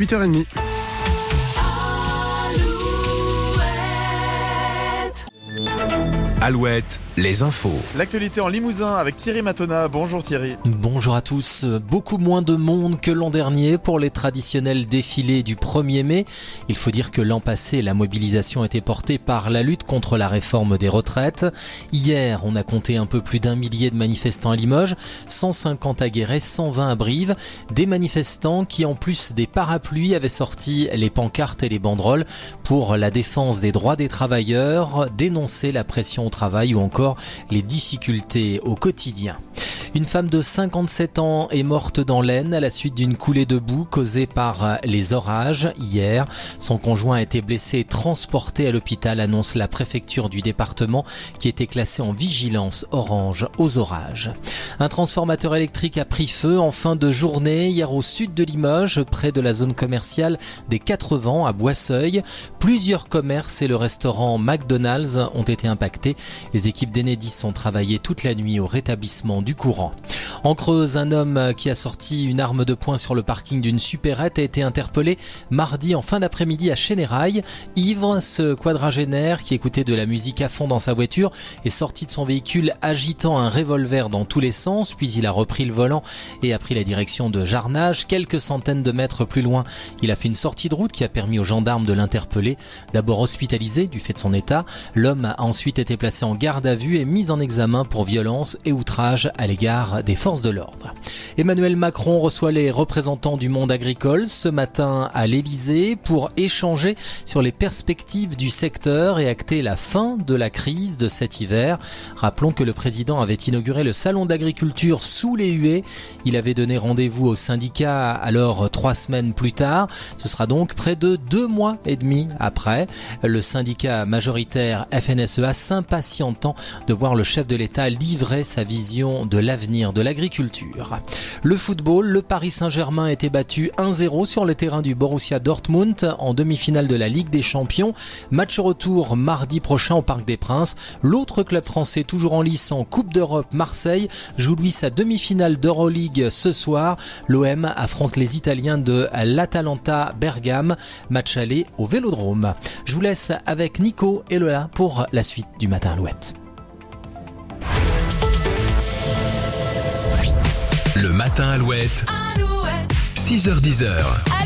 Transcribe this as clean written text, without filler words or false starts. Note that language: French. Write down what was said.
8h30. Alouette, les infos. L'actualité en Limousin avec Thierry Matona. Bonjour Thierry. Bonjour à tous. Beaucoup moins de monde que l'an dernier pour les traditionnels défilés du 1er mai. Il faut dire que l'an passé, la mobilisation était portée par la lutte contre la réforme des retraites. Hier, on a compté un peu plus d'1 millier de manifestants à Limoges, 150 à Guéret, 120 à Brive. Des manifestants qui, en plus des parapluies, avaient sorti les pancartes et les banderoles pour la défense des droits des travailleurs, dénoncer la pression au travail ou encore les difficultés au quotidien. Une femme de 57 ans est morte dans l'Aisne à la suite d'une coulée de boue causée par les orages hier. Son conjoint a été blessé et transporté à l'hôpital, annonce la préfecture du département qui était classée en vigilance orange aux orages. Un transformateur électrique a pris feu en fin de journée hier au sud de Limoges, près de la zone commerciale des 4 Vents à Boisseuil. Plusieurs commerces et le restaurant McDonald's ont été impactés. Les équipes d'Enedis ont travaillé toute la nuit au rétablissement du courant. En Creuse, un homme qui a sorti une arme de poing sur le parking d'une supérette a été interpellé mardi en fin d'après-midi à Chénérail. Ivre, ce quadragénaire qui écoutait de la musique à fond dans sa voiture est sorti de son véhicule agitant un revolver dans tous les sens, puis il a repris le volant et a pris la direction de Jarnage. Quelques centaines de mètres plus loin, il a fait une sortie de route qui a permis aux gendarmes de l'interpeller. D'abord hospitalisé du fait de son état, l'homme a ensuite été placé en garde à vue et mis en examen pour violence et outrage à l'égard des forces de l'ordre. Emmanuel Macron reçoit les représentants du monde agricole ce matin à l'Elysée pour échanger sur les perspectives du secteur et acter la fin de la crise de cet hiver. Rappelons que le président avait inauguré le salon d'agriculture sous les huées. Il avait donné rendez-vous aux syndicats alors 3 semaines plus tard. Ce sera donc près de 2 mois et demi après. Le syndicat majoritaire FNSEA s'impatientant de voir le chef de l'État livrer sa vision de l'avenir de l'agriculture. Le football, le Paris Saint-Germain a été battu 1-0 sur le terrain du Borussia Dortmund en demi-finale de la Ligue des Champions. Match retour mardi prochain au Parc des Princes. L'autre club français toujours en lice en Coupe d'Europe, Marseille, joue lui sa demi-finale d'Euroleague ce soir. L'OM affronte les Italiens de l'Atalanta Bergame. Match aller au Vélodrome. Je vous laisse avec Nico et Lola pour la suite du Matin Alouette. Le Matin Alouette. 6h-10h.